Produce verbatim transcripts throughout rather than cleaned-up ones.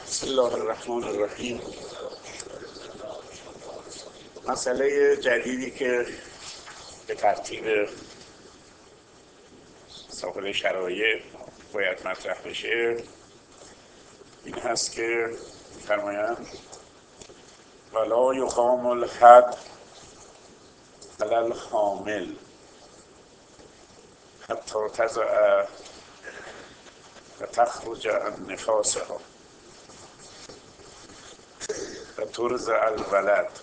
بسم الله الرحمن الرحیم. مسئله جدیدی که به ترتیب صاحب شرایع باید مطرح بشه این هست که فرمایند ولا یقام الحد علی الحامل حتی تضع و تخرج عن نفاسها و ترضع الولد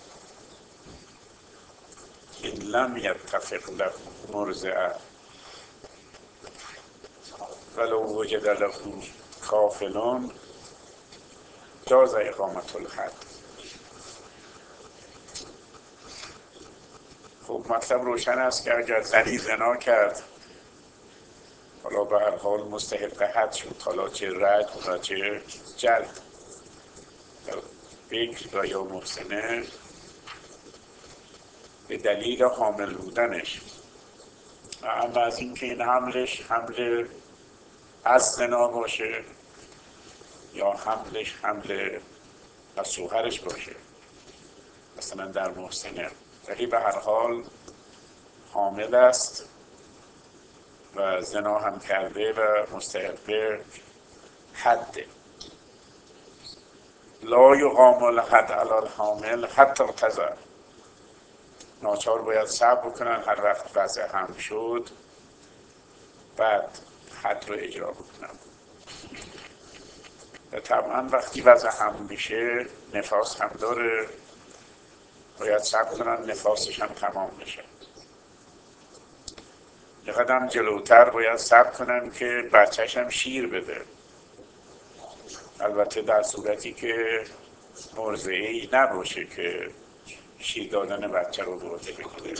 ان لم یتفق له مرضعه ولو وجد له کافل جاز اقامة الحد. خب مطلب روشن است که اگر زنی زنا کرد حالا به هر حال مستحق حد شد، حالا چه رجم و چه جلد، بکر و یا محسنه، به دلیل حامل بودنش و اما از اینکه این حملش حمل از زنا باشه یا حملش حمل از شوهرش باشه، مثلا در محسنه، ولی به هر حال حامل است و زنا هم کرده و مستحق حده. لا یقام الحد علی الحامل حتی تضع، ناچار باید صبر بکنن هر وقت وضع حمل شد بعد حد رو اجرا بکنن. و طبعا وقتی وضع حمل میشه نفاس هم داره، باید صبر کنن نفاسش هم تمام بشه. یه قدم جلوتر باید صبر کنن که بچهش هم شیر بده، البته در صورتی که مرضعی نباشه که شیر دادن بچه رو بوده بکنه.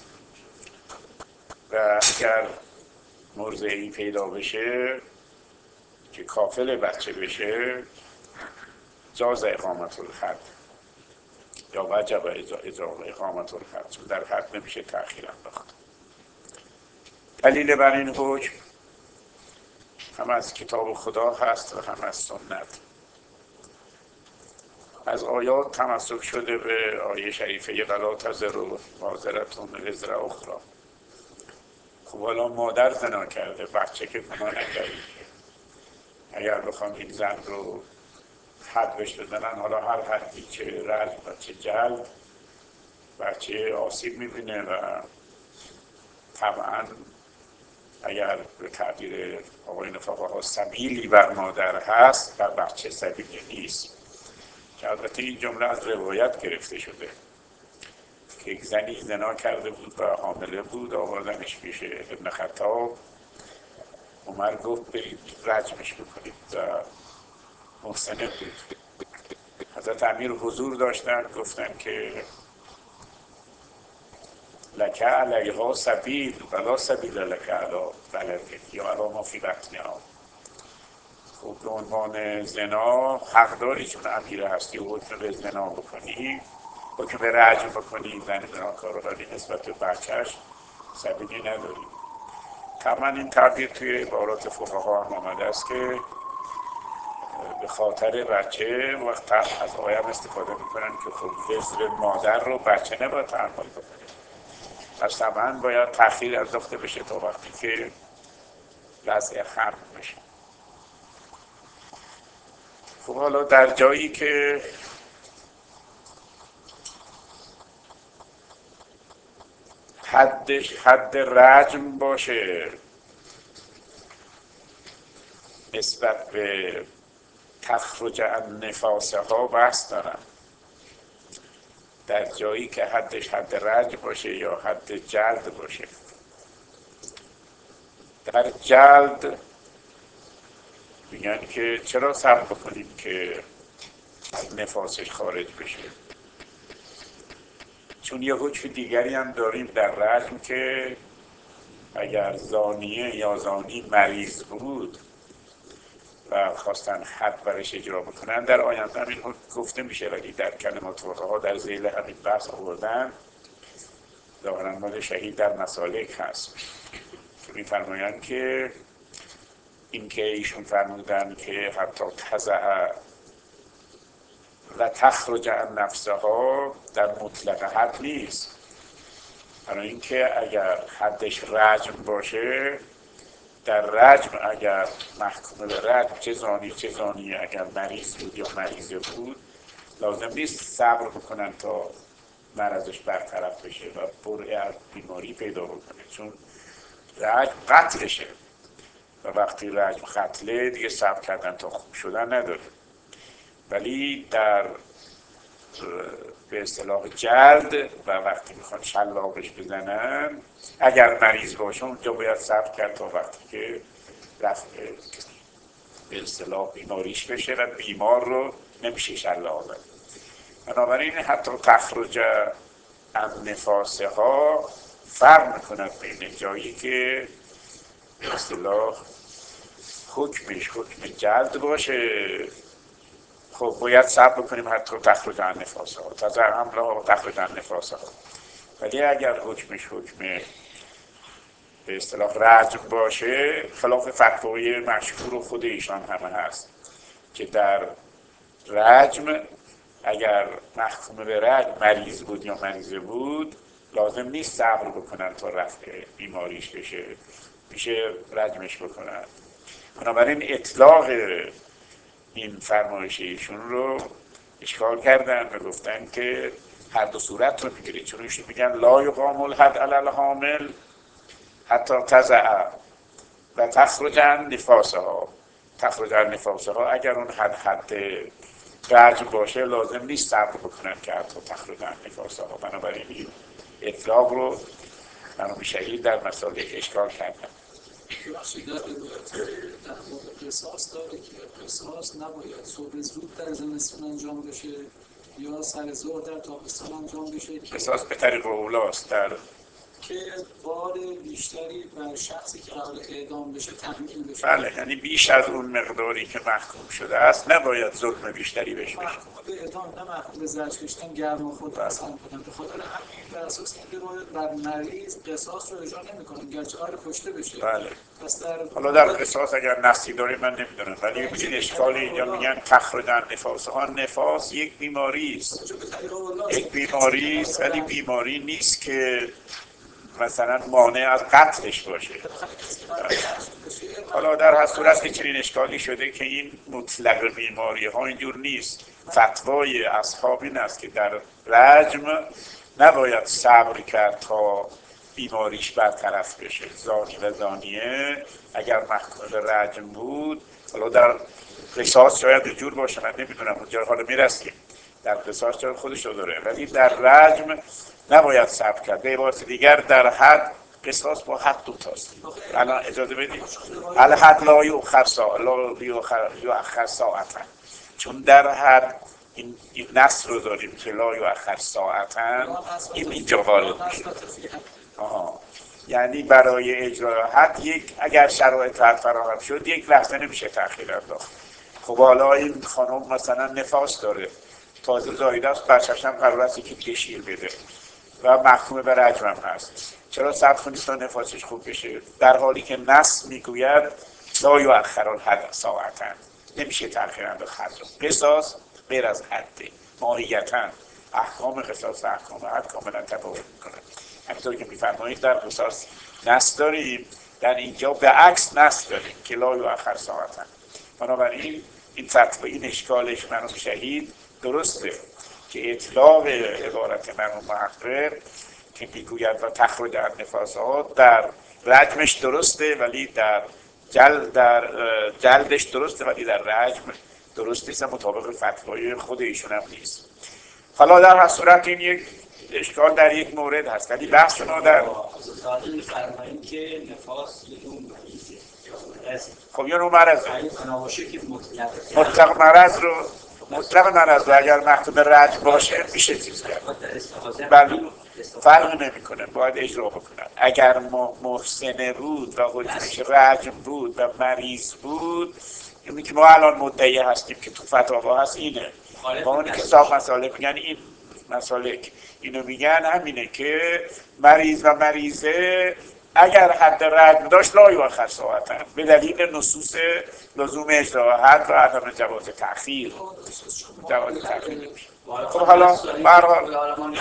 و اگر مرضعی پیدا بشه که کافل بچه بشه جاز اقامة الحد یا وجب اقامة الحد، چون در حد نمیشه تأخیر انداخت. دلیل بر این حکم هم از کتاب خدا هست و هم از سنت. از آیات تمسک شده به آیه شریفه ولا تزر وازرة وزر اخری. خب حالا مادر زنا کرده، بچه که گناه نکرده، اگر بخوام این زن رو حد بهش بزنن، حالا هر حدی، چه رجم و چه جلد، بچه آسیب میبینه و طبعا اگر به تعبیر آقایون فقها سبیلی بر مادر هست بر بچه سبیلی نیست، که البته این جمله از روایت گرفته شده که یک زنی زنا کرده بود و حامله بود، آوردنش پیش ابن خطاب، عمر گفت برید رجمش بکنید و محسنه بود. حضرت امیر حضور داشتن، گفتن که لکه علیها سبیل ولا سبیل لکه علی ولدک یا علی ما فی بطنها. خب به عنوان زنا حق داری، چون امیر هستی و حکم به زنا بکنی، حکم به رجم بکنی زن زناکار رو، ولی نسبت به بچهش سبیلی نداری. طبعا این تعبیر توی عبارات فقها هم آمده است که به خاطر بچه وقت از آیم استفاده میکنن که خب وزر مادر رو بچه نباید تحمل بکنه، پس طبعا باید تأخیر انداخته بشه تا وقتی که وضع حمل بشه. خب حالا در جایی که حدش حد رجم باشه نسبت به تخرج عن نفاسه ها بحث دارن. در جایی که حدش حد رجم باشه یا حد جلد باشه، در جلد میگن که چرا صبر بکنیم که نفاسش خارج بشه، چون یه حکم دیگری هم داریم در رجم که اگر زانیه یا زانی مریض بود و خواستن حد برش اجرا بکنن، در آینده همین حکم گفته میشه، ولی در کلمات فقها در ذیل همین بحث آوردن. ظاهراً مال شهید در مسالک هست که میفرمایند که این که ایشون فرمودن که حتی تضع و تخرج عن نفسها در مطلق حد نیست. برای اینکه اگر حدش رجم باشه، در رجم اگر محکوم به رجم چه زانی چه زانی اگر مریض بود یا مریضه بود، لازم نیست صبر بکنن تا مرضش برطرف بشه و برئه از بیماری پیدا بکنه، چون رجم قتلشه و وقتی رجم قتله دیگه صبر کردن تا خوب شدن نداره. ولی در به اصطلاح جلد و وقتی میخوان شلاقش بزنن، اگر مریض باشه اونجا باید صبر کرد تا وقتی که رفت به اصطلاح بیماریش بشه و بیمار رو نمیشه شلاق زد. بنابراین حتی تخرج از نفاسه ها فرق میکند بین جایی که به اصطلاح حکمش حکم جلد باشه، خب باید صبر بکنیم حتی تخرج عن نفاسه ها، تزع حمله ها و تخرج عن نفاسه ها. ولی اگر حکمش حکم به اصطلاح رجم باشه، خلاف فتوای مشهور خود ایشان همه هست که در رجم اگر محکوم به رجم مریض بود یا مریضه بود، لازم نیست صبر بکنن تا رفع بیماریش بشه، میشه رجمش بکنن. بنابراین اطلاق این فرمایش ایشون رو اشکال کردن و گفتن که هر دو صورت رو میگیره، چون ایشون میگن لا یقام الحد علی الحامل حتی تضع و تخرج عن نفاسه ها. تخرج عن نفاسه ها اگر اون حد حد رجم باشه لازم نیست صبر بکنن که حتی تخرج عن نفاسه ها. بنابراین این اطلاق رو مرحوم شهید در مسائل اشکال کردن. بخشی در روایت در مورد قصاص داره که قصاص نباید صبح زود در زمستون انجام بشه یا سر ظهر در تابستان انجام بشه. قصاص به طریق اولاست در که بار بیشتری بر شخصی که قرار اعدام بشه تحمیل بشه. بله، یعنی بیش از اون مقداری که محکوم شده است نباید ظلم بیشتری بشه. محکوم به اعدام نه محکوم به زجر کشیدن گرم و خود اصلا بودن. به خاطر همین بر اساس این روایت بر مریض قصاص رو اجرا نمی‌کنن گرچه قرار کشته بشه. بله. پس در حالا در قصاص اگر نصی داره من نمیدونم، ولی ببینید اشکال اینجا میگن تخرج عن نفاسه ها. نفاس یک بیماری است، یک بیماری است، ولی بیماری نیست که مثلا مانع از قتلش باشه. حالا در هر صورت که چنین اشکالی شده که این مطلق بیماری ها اینجور نیست. فتوای اصحاب این است که در رجم نباید صبر کرد تا بیماریش برطرف بشه. زانی و زانیه اگر محکوم به رجم بود، حالا در قصاص شاید اینجور باشه من نمیدونم، اونجا حالا میرسیم، در قصاص جای خودش رو داره، ولی در رجم نباید صبر کرد. به عبارت دیگر در حد قصاص با حد دوتاست. الان اجازه بدید الحد لا یؤخر ساعتا لا یؤخر ساعتا، چون در حد این این نص رو داریم که لا یؤخر ساعتا، این اینجا وارد میشه. آها، یعنی برای اجرای حد یک اگر شرایط حد فراهم شد یک لحظه نمیشه تأخیر انداخت. خب حالا این خانم مثلا نفاس داره، تازه زایده است، بچه‌ش هم قرار است که شیر بده و محکوم به رجم هم هست، چرا صبر کنید تا نفاسش خوب بشه؟ در حالی که نص میگوید لا یؤخر الحد ساعتا، نمیشه تأخیر انداخت حد رو. قصاص غیر از حده، ماهیتاً احکام قصاص احکام حد کاملا تفاوت میکنه. همینطور که میفرمایید در قصاص نص داریم، در اینجا به عکس نص داریم که لا یؤخر ساعتا. بنابراین این فتوا این اشکالش مرحوم شهید درسته که اطلاق عبارت مرحوم محقق که میگوید و تخرج عن نفاسه ها در رجمش درسته، ولی در جلد در جلدش درسته، ولی در رجم درست نیست، مطابق فتوای خود ایشون هم نیست. حالا در هر صورت این یک اشکال در یک مورد هست، ولی بحث شما در ساده می‌فرمایید که نفاس اون خب یا نوع مرض مطلق مرض رو مطلق مرض رو اگر محکوم به رجم باشه میشه چیز کرد، بله فرق نمیکنه، باید اجرا بکنن. اگر محسن بود و حکمش رجم بود و مریض بود، اینی که ما الان مدعی هستیم که تو فتاوا هست اینه، با اونی که صاحب مسائل میگن این مسالک اینو میگن همینه که مریض و مریضه اگر حد رجم داشت لا یؤخر ساعتاً به دلیل نصوص لزوم اجرا حد و عدم جواز تأخیر. جواز تأخیر نمیشه. خب حالا به هر حال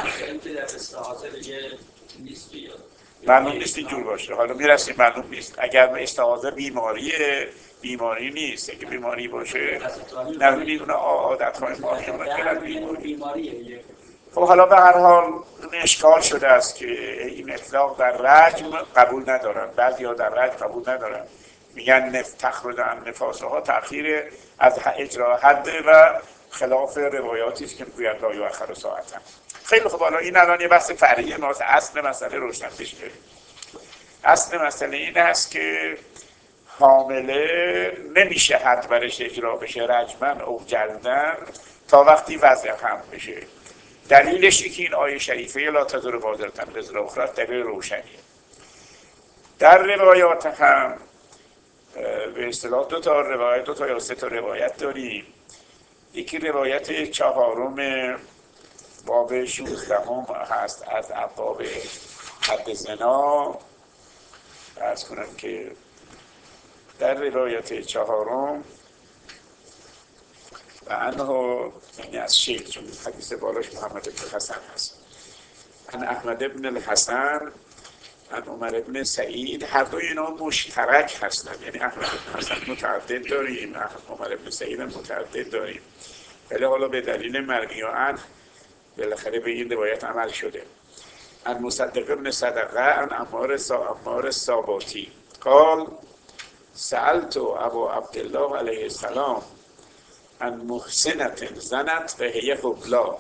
معلوم نیست اینجور باشه. حالا میرسیم معلوم نیست. اگر استعاضه بیماریه بیماری نیست. اگه بیماری باشه نبینید اون عادت‌های ما بیماریه. خب حالا به هر حال اشکال شده است که این اطلاق در رجم قبول ندارن. بعضی‌ها در رجم قبول ندارن. میگن نف تخرج عن نفاسها تأخیر از اجرا حد و خلاف روایاتی است که میگویند لا یؤخر ساعتاً. خیلی خب حالا این الان یه بحث فرعی ماست. اصل مسئله روشن بشه. اصل مسئله این است که حامله نمیشه حد برش اجرا بشه رجمن او جلدن تا وقتی وضع هم بشه. دلیلش که این آیه شریفه لا تزر وازرة وزر اخرى دلیل روشنیه. در روایات هم به اصطلاح دو تا روایت دو تا یا سه تا روایت داریم. یکی روایت چهارم باب شانزدهم هست از ابواب حد زنا. عرض کنم که در روایت چهارم و انه یعنی از شیخ، چون حدیث بالاش محمد بن حسن هست، ان احمد بن الحسن ان عمر بن سعید، هر دوی اینا مشترک هستند. یعنی احمد بن حسن متعدد داریم، عمر بن سعید متعدد داریم، ولی حالا به دلیل مرمی و عنه بالاخره به این روایت عمل شده. ان مصدق بن صدقه ان عمار عمار ساباتی قال سألت ابو عبدالله علیه السلام ان محسنة زنت و هی حبلا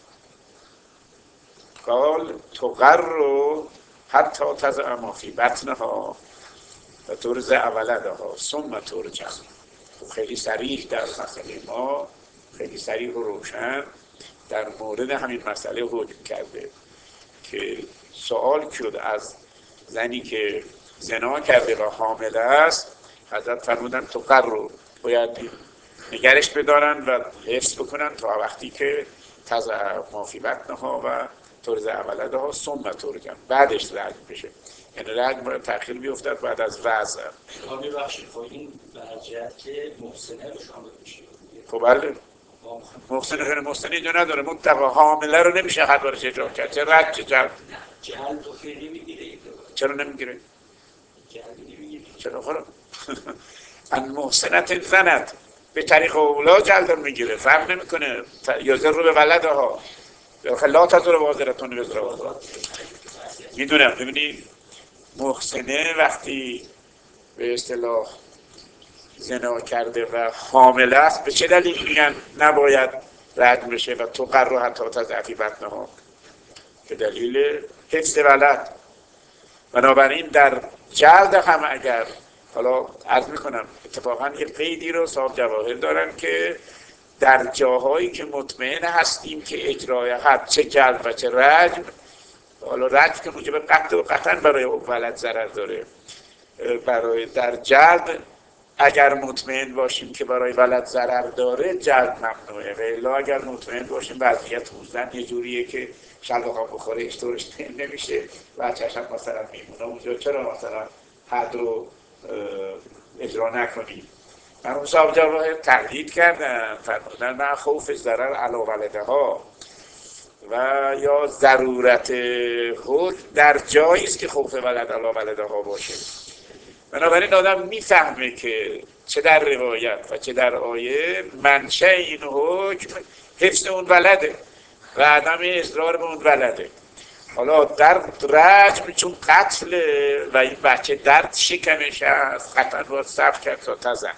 قال تقر حتی تضع ما فی بطنها و ترضع ولدها ثم ترجم. خیلی صریح در مسئله ما، خیلی صریح و روشن در مورد همین مسئله حکم کرده که سوال شد از زنی که زنا کرده و حامله است. حضرت فرمودن تقر رو باید نگرش بدارن و حفظ بکنن تا وقتی که تضع ما فی بطنها و ترضع ولدها ثم ترجم، بعدش رجم بشه. یعنی رجم باید تأخیر بیفتد بعد از وضع. کامی بخشید خب این برجت که محسنه رو شامل بشه. خب بله محسنه غیر محسنه اینجا نداره. منطقه حامله رو نمیشه حد برش اجرا کرد. چه رد چه جلد جلد رو که نمیگیره. چرا نمیگیره؟ جلد نمیگیره. چرا خورم؟ ان محسنت زنت به طریق اولا جلد رو میگیره، فرق نمیکنه. یازر رو به ولدها لا تزر وازرة وزر اخرى. میدونم ببینید محسنه وقتی به اصطلاح زنا کرده و حامله است به چه دلیل میگن نباید رجم بشه و تقر رو حتی تضع فی بطنها؟ به دلیل حفظ ولد. بنابراین در جلد هم اگر، حالا عرض میکنم اتفاقا یه قیدی رو صاحب جواهر دارن که در جاهایی که مطمئن هستیم که اجرای حد چه جلد و چه رجم، حالا رجم که موجب قطع و قطعا برای ولد ضرر داره، برای در جلد اگر مطمئن باشیم که برای ولد ضرر داره جلد ممنوعه. و الا اگر مطمئن باشیم وضعیت روزن یه جوریه که شلوغا بخوره اشتورش نمیشه و چشم مثلا میمونه اونجا، چرا مثلا حد رو اجرا نکنیم؟ من اون صاحب جواهر تقلید کردن، فرمودن من خوف ضرر علی ولدها و یا ضرورت حد در جایی است که خوف ولد علی ولدها باشه. بنابراین آدم میفهمه که چه در روایت و چه در آیه منشأ این حکم حفظ اون ولده و عدم اصرار به اون ولده. حالا در رجم چون قتل و این بچه درد شکمش هست قطعا باید صبر کرد تا تزن.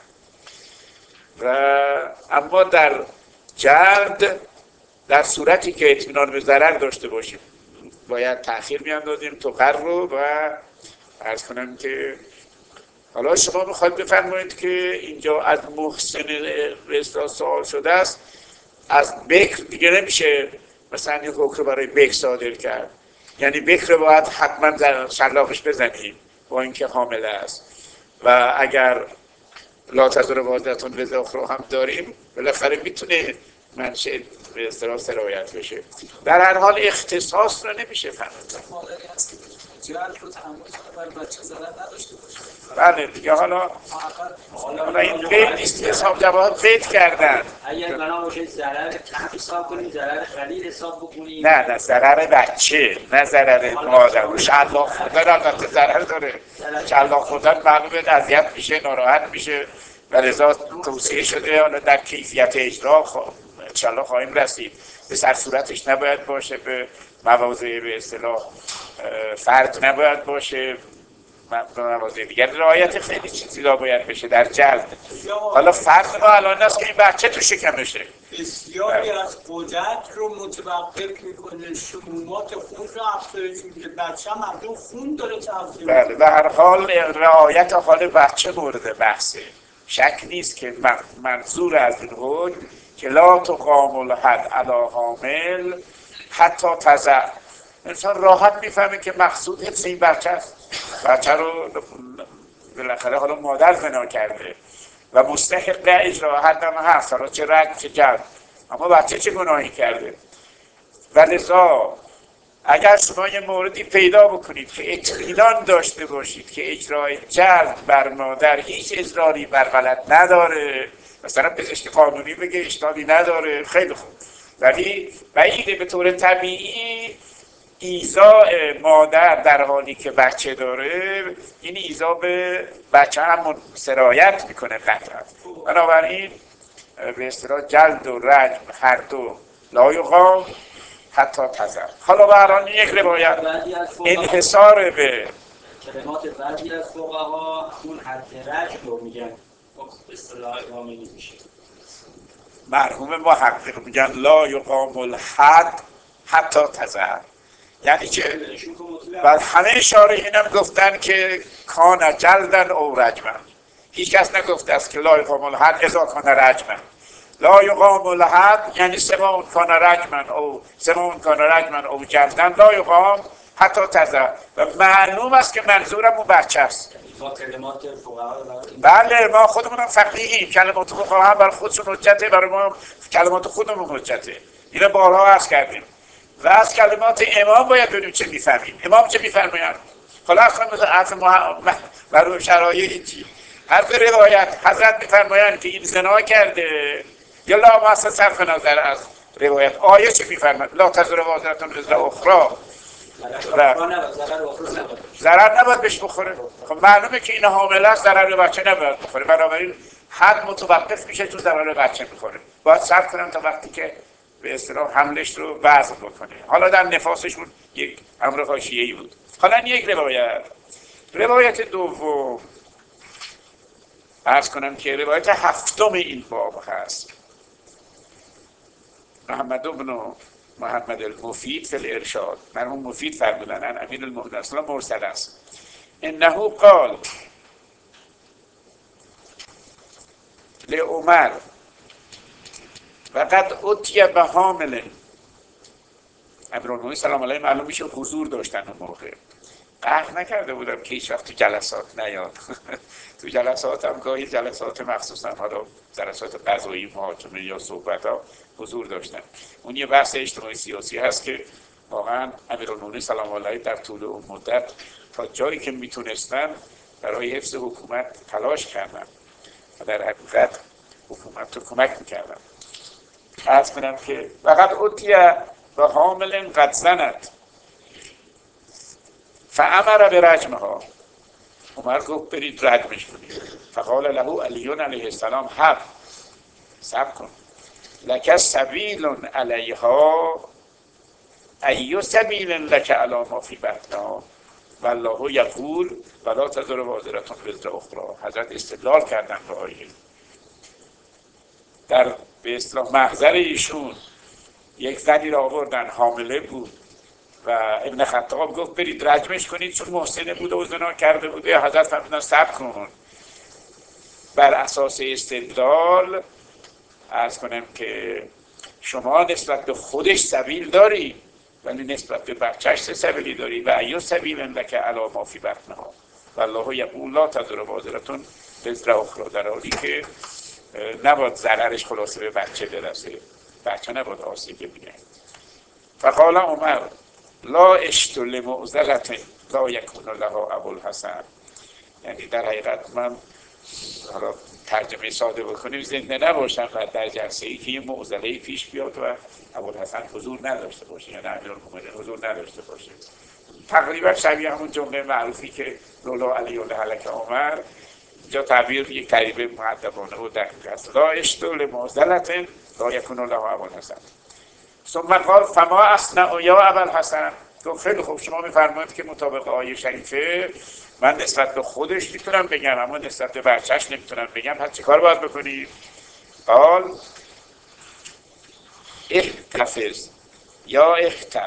و اما در جلد در صورتی که اطمینان به ضرر داشته باشیم باید تأخیر میاندازیم تقر رو و عرض کنم که حالا شما میخواید بفرمایید که اینجا از محسن به اصطلاح سوال شده است، از بکر دیگه نمیشه مثلا یک حکم برای بکر صادر کرد. یعنی بکر باید حتما شلاقش بزنیم با اینکه حامله است. و اگر لا تزر وازرة وزر اخرى هم داریم بالاخره میتونه منشأ به اصطلاح سرایت بشه. در هر حال اختصاص رو نمیشه فهمید. جلد رو تحمل کنه برای بچه ضرر نداشته باشه. بله دیگه. حالا حالا این قید نیست، حساب جواهر قید کردن. اگر بنا باشه ضرر کم حساب کنیم، ضرر قلیل حساب بکنیم. نه نه ضرر بچه، نه ضرر مادر. شلاق خوردن البته ضرر داره. شلاق خوردن معلومه اذیت میشه، ناراحت میشه و لذا توصیه شده حالا در کیفیت اجرا خب انشالله خواهیم رسید. به سر صورتش نباید باشه، به مواضع به اصطلاح فرد نباید باشه، به مواضع دیگر رعایت خیلی چیزی را باید بشه در جلد. حالا فرق ما الان است که این بچه تو شکمشه. بسیاری از قدرت رو متوقف میکنه، شمومات خون رو افزایش میده، بچه هم مردم خون داره تغذیه. بله به هر حال رعایت حال بچه مورد بحثه. شک نیست که منظور از این حکم که لا تقام الحد علی حامل حتی تضع. انسان راحت میفهمه که مقصود حفظ این بچه است. بچه رو بالاخره حالا مادر زنا کرده و مستحق اجرا حد هم هست، حالا چه رد چه جلد، اما بچه چه گناهی کرده؟ و لذا اگر شما یه موردی پیدا بکنید که اطمینان داشته باشید که اجرای جلد بر مادر هیچ اضراری بر ولد نداره، مثلا پزشک قانونی بگه اشکالی نداره، خیلی خوب، ولی بعیده به طور طبیعی ایذاء مادر در حالی که بچه داره این ایذا به بچه هم سرایت میکنه قطعا. بنابراین به اصطلاح جلد و رجم هر دو لا یقام حتی تضع. حالا برای یک روایت انحصار به کلمات بعضی از فقها اون حد رجم رو میگن به اصطلاح امامی میشه. مرحوم محقق میگن لا یقام الحد حتی تضع، یعنی که بعد همه شارحین هم گفتن که کان جلدن او رجمن. هیچ کس نگفته است که لا یقام الحد اذا کان رجمن. لا یقام الحد یعنی سواء کان رجمن او سواء کان رجمن او جلدن لا یقام حتی تضع. و معلوم است که منظورم اون بچه است. بله ما خودمون فقیهیم، کلمات فقها هم برای خودشون حجته، برای ما کلمات خودمون حجته. اینو بارها عرض کردیم. و از کلمات امام باید ببینیم چه میفهمیم. امام چه میفرمایند؟ حالا اصلا مثل حرف محمد برای شرایط چی؟ حرف روایت حضرت میفرمایند که این زنا کرده یا لا مؤسس صرف نظر از روایت آیه چه میفرماید؟ لا تزر وازرة وزر اخری. ضرر نباید بهش بخوره. خب معلومه که این حامله است، ضرر بچه نباید بخوره. بنابراین حد متوقف میشه تو ضرر بچه میخوره. باید صبر کنم تا وقتی که به اصطلاح حملش رو وضع بکنه. حالا در نفاسشون یک امر حاشیه‌ای بود. حالا یک روایت روایت دوم عرض کنم که روایت هفتم این باب هست. محمد بن محمد المفید فی الارشاد، مرحوم مفید فرمودن امیر المؤمنین اصلا مرسل است. انه قال لعمر وقد اتی به حامل. امیرالمومنین سلام علیه معلوم میشه حضور داشتن اون موقع. قهر نکرده بودم که هیچ وقت تو جلسات نیاد. تو جلسات هم گاهی جلسات مخصوصا حالا جلسات قضایی محاکمه یا صحبت ها حضور داشتن. اون یه بحث اجتماعی سیاسی هست که واقعا امیرالمومنین سلام علیه در طول اون مدت تا جایی که میتونستن برای حفظ حکومت تلاش کردن و در حقیقت حکومت رو کمک میکردن. عرض کنم که فقط اتیه و حامل قد زنت فامر به رجمها. عمر گفت برید رجمش کنید. فقال له علی علیه السلام حق صبر کن لک سبیل علیها ای سبیل لک علی ما فی بطنها والله یقول ولا تزر وازرة وزر اخری. حضرت استدلال کردن به آیه. در به اصطلاح محضر ایشون یک زنی را آوردن حامله بود و ابن خطاب گفت برید رجمش کنید چون محسنه بوده و زنا کرده بوده. حضرت فرمودن صبر کن. بر اساس استدلال عرض کنم که شما نسبت به خودش سبیل داری ولی نسبت به بچهش چه سبیلی داری؟ و ایو سبیل لک علی ما فی بطنها والله یقول لا تزر وازرة وزر اخری. در حالی که نباید ضررش خلاصه به بچه برسه، بچه نباید آسیب ببینه. فقال عمر لا اشت لمعضلة لا یکون لها ابوالحسن. یعنی در حقیقت من حالا ترجمه ساده بکنیم زنده نباشم و در جلسه ای که یه معضله پیش بیاد و ابوالحسن حضور نداشته باشه، یعنی امیرالمومنین حضور نداشته باشه. تقریبا شبیه همون جمله معروفی که لولا علی الهلک عمر، اینجا تعبیر یک تعبیر مؤدبانه و دقیق است. لا اشتول معضلة لا یکون لها ابوالحسن. ثم قال فما اصنع یا ابوالحسن. تو خیلی خوب، شما میفرمایید که مطابق آیه شریفه من نسبت به خودش میتونم بگم اما نسبت به بچهش نمیتونم بگم، پس چه کار باید بکنیم؟ قال احتفظ یا احتط.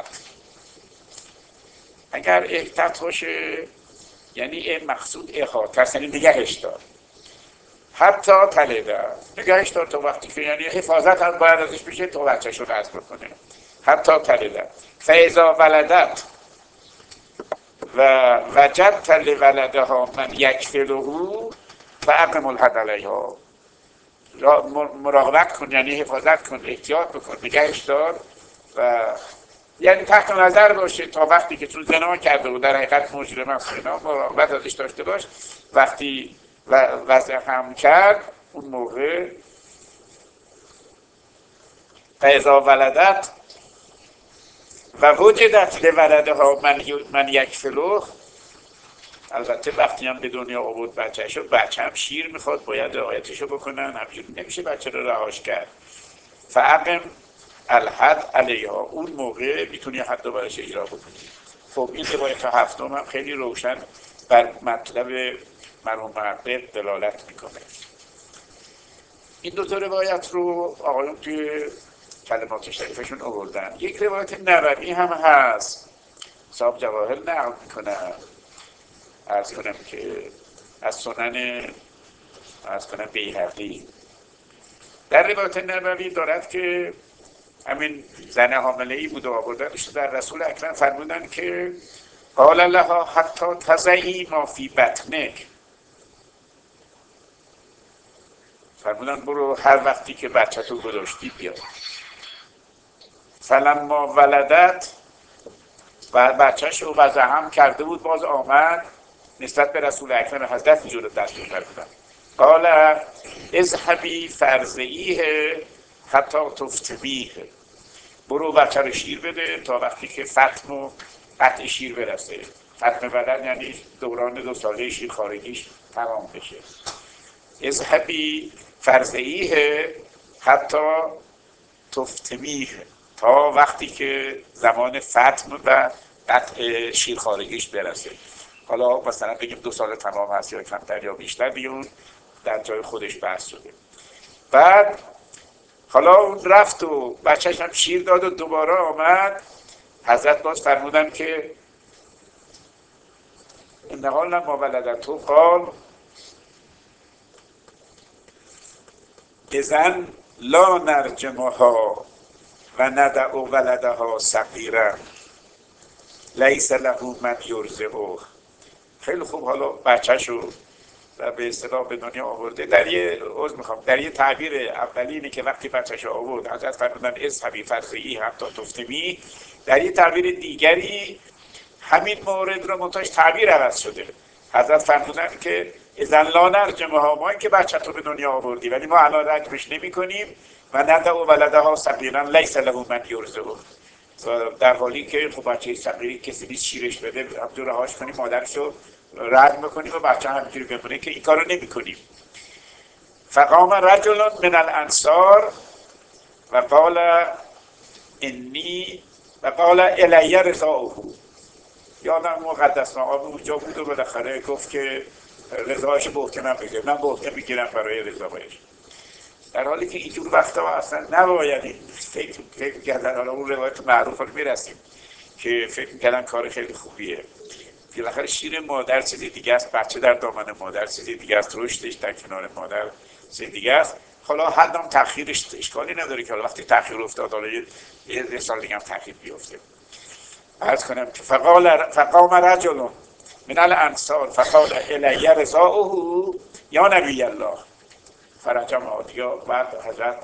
اگر احتط باشه یعنی این مقصود احاطه است، یعنی نگهش دار. حتی تلده، نگهش دار تا وقتی که یعنی حفاظت هم باید ازش بشه تا بچهش رو رزد بکنه. حتی تلده فاذا ولدت و وجدت لولدها من یکفله فاقم الحد علیها. مراقبت کن یعنی حفاظت کن، احتیاط بکن، نگهش دار و یعنی تحت نظر باشه تا وقتی که چون زنا کرده و در حقیقت مجرم است، مراقبت ازش داشته باش. وقتی وضع هم کرد اون موقع فاذا ولدت و وجدت لولدها من من یکفله. البته وقتی هم به دنیا آورد بچه‌شو، بچه هم شیر میخواد، باید رعایتشو بکنن، همینجوری نمیشه بچه رو رهاش کرد. فاقم الحد علیها، اون موقع میتونی حد رو برش اجرا بکنی. خب این روایت هفتم هم خیلی روشن بر مطلب مرحوم محقق دلالت میکنه. این دو تا روایت رو آقایون توی کلمات شریفشون آوردن. یک روایت نبوی هم هست، صاحب جواهر نقل میکنن، عرض کنم که از سنن عرض کنم بیهقی. در روایت نبوی دارد که همین زن حامله‌ای بود و آوردنش در رسول اکرم فرمودن که قال لها حتی تضعی ما فی بطنک. فرمودن برو هر وقتی که بچه تو گذاشتی بیا. فلما ولدت و بچهش رو وضع هم کرده بود، باز آمد نسبت به رسول اکرم حضرت اینجور دستور فرمودن قال اذهبی فرضعیه حتی تفتمیه. برو بچه رو شیر بده تا وقتی که فتم و قطع شیر برسه. فتم بدن یعنی دوران دو ساله شیر خارگیش تمام بشه. اذهبی فرضعیه حتی تفتمیه، تا وقتی که زمان فتم و قطع شیر خارگیش برسه. حالا مثلا بگیم دو سال تمام هست یا کمتر یا بیشتر، دیگه اون در جای خودش بحث شده. بعد حالا اون رفت و بچهش هم شیر داد و دوباره آمد. حضرت باز فرمودن که این حال لما ولدته قال اذن لا نرجمها و ندع ولدها صغیرا لیس له من یرضعه. خیلی خوب، حالا بچه‌شو و به اصطلاح به دنیا آورده. در یه عذر میخوام در یه تعبیر اولی اینه که وقتی بچه‌شو آورد حضرت فرمودن اذهبی فرضعی حتی تفتمی. در یه تعبیر دیگری همین مورد رو منتهاش تعبیر عوض شده. حضرت فرمودن که اذن لا نرجمها، ما این که بچه تو به دنیا آوردی ولی ما الان رجمش نمی کنیم و ندع ولدها صغیرا لیس له من یرضعه. در حالی که خب بچه صغیری کسی نیست شیرش بده، همونجور رهاش کنیم، مادرشو رد میکنیم و بچه همینجوری بمونه که این کارو نمی کنیم. فقام رجل من الانصار و قال انی و قال الی رضاؤه. یادم مقدس مقام اونجا بود و بالاخره گفت که رضایش به عهده من بگیر، من به عهده میگیرم برای رضایش. در حالی که اینجور وقتا اصلا نباید این فکر فکر کردن. حالا اون روایت معروف رو میرسیم که فکر میکردن کار خیلی خوبیه. بالاخره شیر مادر چیز دیگه است، بچه در دامن مادر چیز دیگه است، رشدش در کنار مادر چیز دیگه است. حالا حدم تأخیرش اشکالی نداره که حالا وقتی تأخیر افتاد حالا یه سال دیگه هم تأخیر بیفته. عرض کنم که فقال فقام رجل من الانصار فقال الی رضاؤه یا نبی الله فرجم آتیا. بعد حضرت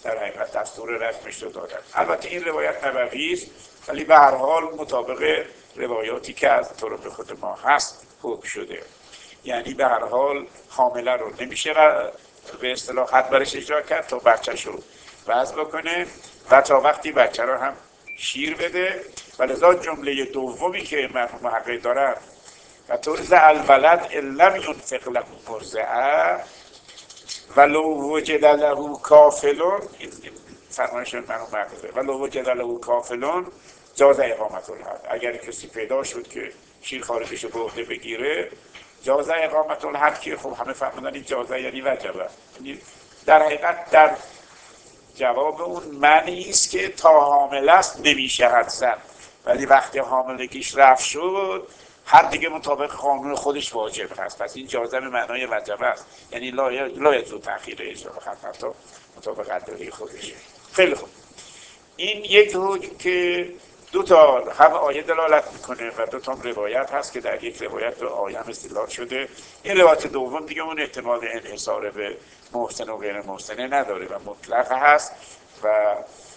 در حقیقت دستور رسمش رو دادن. البته این روایت نبوی است، ولی به هر حال مطابق روایاتی که از طرق خود ما هست حکم شده. یعنی به هر حال حامله رو نمیشه به اصطلاح حد برش اجرا کرد تا بچه‌ش رو وضع بکنه و تا وقتی بچه رو هم شیر بده. و لذا جمله دومی که مرحوم محقق دارن و ترضع الولد ان لم ينفق له مرضعه ولو وجد له کافلون، فرمایشون مرحوم محقق، ولو وجد له کافلون جاز اقامت الحد، اگر کسی پیدا شد که شیر خارجش رو به عهده بگیره جاز اقامت الحد، که خب همه فهمیدن این جازه یعنی وجبه. یعنی در حقیقت در جواب اون معنی است که تا حامله است نمیشه حد زد، ولی وقتی حاملگیش رفت شد حد دیگه مطابق قانون خودش واجب هست. پس این جازه به معنای وجبه است، یعنی لایق زود تأخیر اجرا بخواهد تا مطابق ادعای خودش. خیلی خوب، این یک حکم که دو تا هم آیه دلالت میکنه و دو تا روایت هست که در یک روایت به آیه هم استدلال شده. این روایت دوم دیگه اون احتمال انحصار به محسن و غیر محسنه نداره و مطلق هست و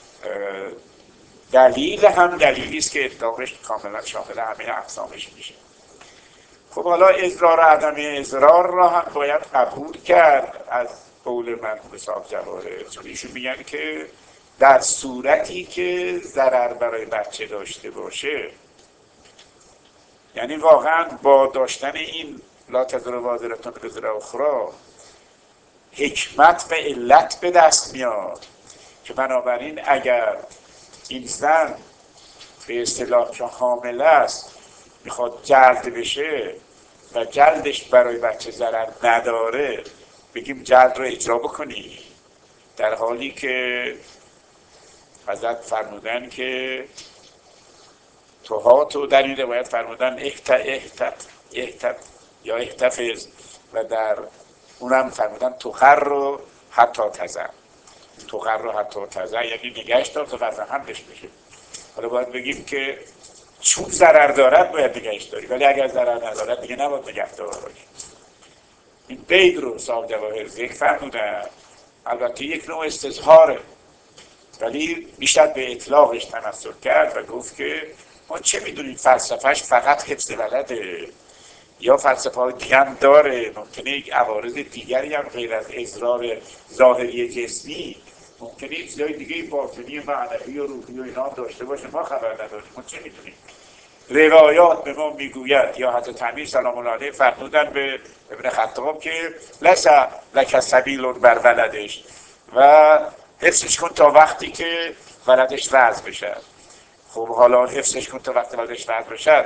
دلیل هم دلیلی است که اطلاقش کاملا شامل همه اقسامش میشه. خب حالا اضرار و عدم اضرار را هم باید قبول کرد از قول مرحوم صاحب جواهر، چون ایشون میگن که در صورتی که ضرر برای بچه داشته باشه، یعنی واقعا با داشتن این لا تزر وازرة وزر اخری حکمت و علت به دست میاد که بنابراین اگر این زن به اصطلاح که حامله است میخواد جلد بشه و جلدش برای بچه ضرر نداره، بگیم جلد رو اجرا بکنی، در حالی که حضرت فرمودن که توها تو در این روایت فرمودن احت احتت احتت یا احتفظ، و در اونم فرمودن تخر رو حتی تزن، تخر رو حتی تزن یعنی نگهش دار تا وضع هم بش بشه. حالا باید بگیم که چون ضرر دارد باید نگهش داری، ولی اگر ضرر ندارد دیگه نباید نگه دار باشی. این قید رو صاحب جواهر ذکر فرمودن. البته یک نوع استظهاره، ولی بیشتر به اطلاقش تمسک کرد و گفت که ما چه میدونیم فلسفهش فقط حفظ ولده یا فلسفه های دیگه هم داره، ممکنه یک عوارض دیگری هم غیر از اضرار ظاهری جسمی ممکنه یک چیزای دیگه باطنی معنوی و روحی و اینا داشته باشه، ما خبر نداریم، ما چه میدونیم. روایات به ما میگوید یا حضرت امیر سلام الله علیه فرمودن به ابن خطاب که لس لک سبیل بر ولدش و حفظش کن تا وقتی که ولدش وضع بشه. خب حالا حفظش کن تا وقتی ولدش وضع بشه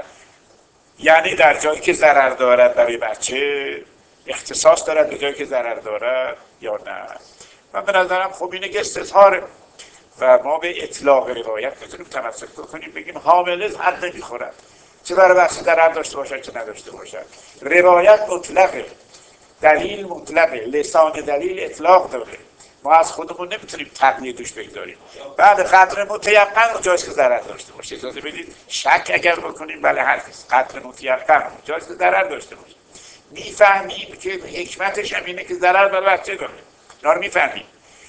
یعنی در جایی که ضرر دارد برای بچه اختصاص دارد به جایی که ضرر دارد یا نه. من به نظرم خب اینه که استظهاره و ما به اطلاق روایت میتونیم تمسک بکنیم، بگیم حامله حد نمیخورد، چه برای بچه ضرر داشته باشد چه نداشته باشد. روایت مطلقه، دلیل مطلقه، لسان دلیل اطلاق داره، ما از خودمون نمیتونیم تقلیدش بگذاریم. بعد قدر متیقن جایست که ضرر داشته باشه، اجازه بدید شک اگر بکنیم بله هست قدر متیقن جایست که ضرر داشته باشه. میفهمیم که حکمتش هم اینه که ضرر برای بچه داره، اینا رو میفهمیم.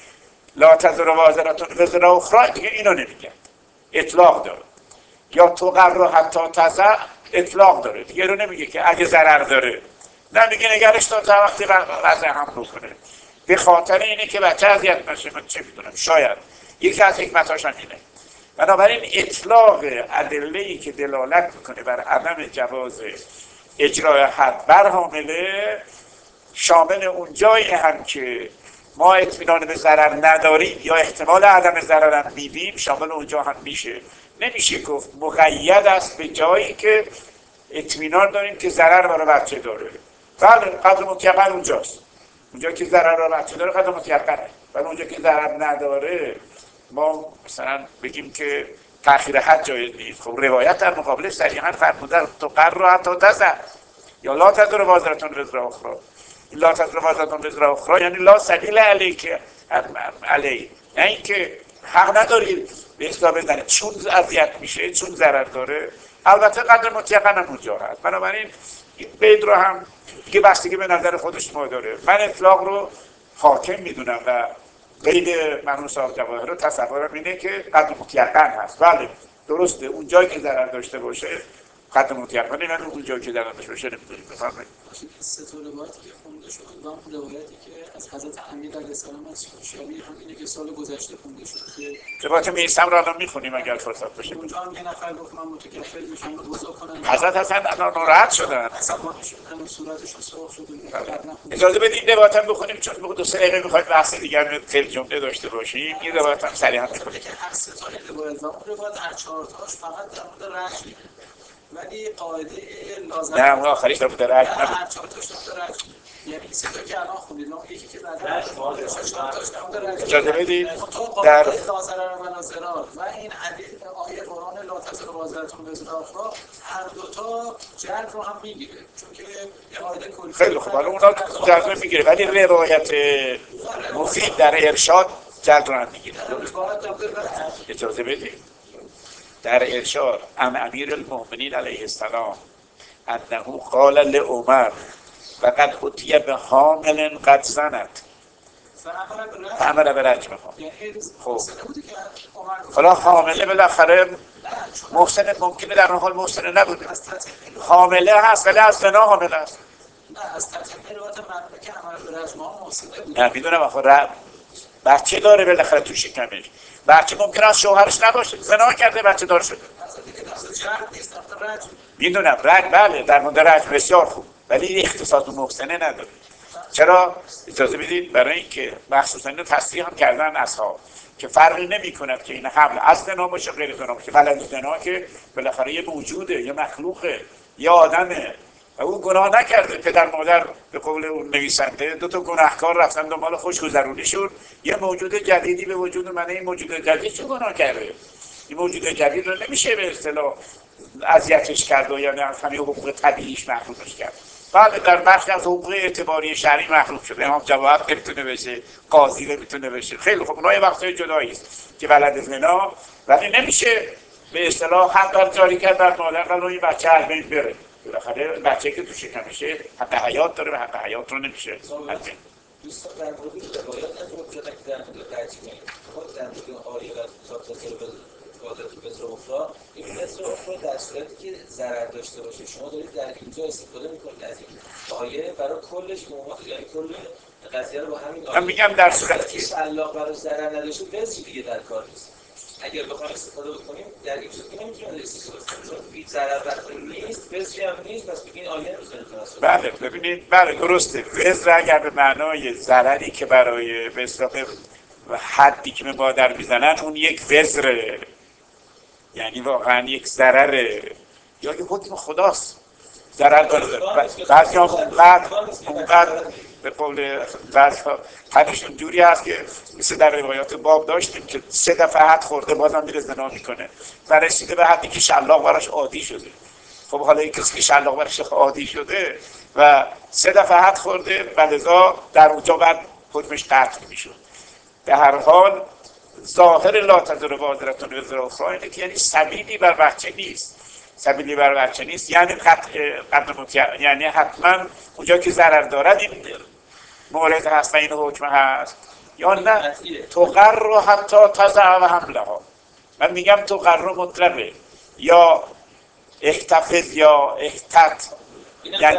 لا تزر وازرة وزر اخری دیگه اینو نمیگن، اطلاق داره. یا تقر حتی تزع اطلاق داره، دیگه رو نمیگه که اگه ضرر داره، نمیگه نگرش تا تا وقتی وضع هم رو کنه، به خاطر اینه که بچه اذیت نشه. من چه میدونم، شاید یکی از حکمتاش هم اینه. بنابراین اطلاق ادله‌ای که دلالت میکنه بر عدم جواز اجرای حد بر حامله شامل اون جایی هم که ما اطمینان به ضرر نداریم یا احتمال عدم ضرر هم میدیم، شامل اونجا هم میشه. نمیشه گفت مقید است به جایی که اطمینان داریم که ضرر برای بچه داره. بله قدر مطیقن اونجاست، اونجا که ضرر برای بچه داره قدر مطیقنه، ولی اونجا که ضرر نداره ما مثلا بگیم که تأخیر حد جایز نیست. خب روایت در مقابل صریحا فرموده تو قر حتی تزع یا لا تزر وازرة وزر اخری. لا تزر وازرة وزر اخری یعنی لا سبیل علیک علیه، یعنی اینکه حق نداری به اصطلاح بزنه چون اذیت میشه چون ضرر داره. البته قدر مطیقن هم اونجا هست. بنابراین این قید رو هم که بستگی به نظر خودش ما داره. من اطلاق رو حاکم میدونم و قید مرحوم صاحب جواهر رو تصورم اینه که قد مطلقاً هست. بله درسته اون جایی که ضرر داشته باشه قد مطلقاً، یعنی اون جایی که ضرر داشته باشه نمی‌تونیم بفرمایید. سه تا روایتی که خونده شد و اون روایتی که از حضرت امیر علیه السلام از شبیه همینه که سال گذشته خونده شد که روایت میثم را الان میخونیم اگر فرصت باشه. اونجا هم یه نفر گفت من متکفل میشم وضو کنم. حضرت حسن الان ناراحت شدن، عصبانی شدن، صورتشون سرخ شد. اجازه بدید روایت هم بخونیم چون دو سه دقیقه می‌خوایم بحث دیگر خیلی جمله داشته باشیم. این روایت هم صریحا می‌خونیم که هر سه تا روایت و اون روایت هر چهار تاش فقط در مورد رجم، ولی قاعده لازم نه اون آخریش در مورد رجم نبود. هر چهار تاش در مورد رجم، یعنی سه تا که الان خوندید اون یکی که بعدا چهار تاش در مورد رجم. اجازه بدید در لازرر و ناظرات و این حدیث آیه قرآن لا تزر وازرة وزر اخری هر دو تا جلد رو هم میگیره، چون که قاعده کلی. خیلی خوب، حالا اونا جلد میگیره ولی روایت مفید در ارشاد جلد رو هم میگیره. اجازه بدید در ارشاد عن امیر المؤمنین علیه السلام انه قال لعمر و قد اتي بحامل قد زنت فامر برجمها. خب حالا حامله بالاخره محسن ممکنه در اون حال محسن نبوده، حامله هست ولی از زنا حامله است. نه از تطمیع روایت مرمومه که امر برجمها محسن بود. نه میدونم آخه بچه داره بالاخره تو شکمش، بچه ممکنه از شوهرش نباشه، زنا کرده بچه دار شده. میدونم رج بله در مورد رجم بسیار خوب ولی اختصاص به محسنه نداره. چرا؟ اجازه بدید برای اینکه مخصوصا اینو تصریح هم کردن اصحاب که فرقی نمی کند که این حمل از زنا باشه غیر زنا باشه. ولد زنا که بالاخره یه موجوده، یه مخلوقه، یه آدمه و اون گناه نکرده. پدر مادر به قول اون نویسنده دو تا گناهکار رفتن دنبال خوشگذرونیشون، یه موجود جدیدی به وجود اومده، این موجود جدید چه گناه کرده؟ این موجود جدید رو نمیشه به اصطلاح اذیتش کرد و یا نه از همین حقوق طبیعیش محرومش کرد. بله در بخش از حقوق اعتباری شرعی محروم شده، امام جواد نمیتونه بشه، قاضی نمیتونه بشه. خیلی خوب اونها یه وقتای جدایی است که ولد زنا، ولی نمیشه به اصطلاح حق بر جاری کرد بر مادر قالو این بچه از بین بره. بالاخره بچه که تو شکمشه حق حیات داره و حق حیات رو نمیشه. دوستان در مورد روایات از وجود که در مورد تجمیع خود در مورد آیه و تاکتاتی رو وادت بزر اخرى، این بزر اخرى در صورتی که ضرر داشته باشه شما دارید در اینجا استفاده میکنید از این آیه برای کلش موضوع، یعنی کل قضیه رو با همین آیه. من میگم در صورتی که الله برای ضرر نداشته بزر دیگه در کار نیست. اگر بخوایم استفاده بکنیم در این صورت نمیتونید استفاده کنید چون هیچ ضرر بخوری نیست، بزری هم نیست، پس بگین آیه نمیتونید تناسب. بله ببینید بله درسته. وزر اگر به معنای ضرری که برای به اصطلاح حدی که به مادر میزنن اون یک وزره، یعنی واقعا یک ضرره یا یک حکم خداست ضرر داره. بعضی ها اونقدر اونقدر به قول بعضی ها حدشون جوری هست که مثل در روایات باب داشتیم که سه دفعه حد خورده بازم میره زنا میکنه و رسیده به حدی که شلاق براش عادی شده. خب حالا این کسی که شلاق براش عادی شده و سه دفعه حد خورده ولذا در اونجا بعد حکمش قطع میشد. به هر حال ظاهر لا تزر وازرة وزر اخری اینه که یعنی سبیلی بر بچه نیست، سبیلی بر بچه نیست یعنی قطع قدر مطلق، یعنی حتما اونجا که ضرر دارد این مورد هست و این حکم هست یا نه تقر رو حتی تضع و حملها. من میگم تقر رو مطلقه یا احتفظ یا احتت یعنی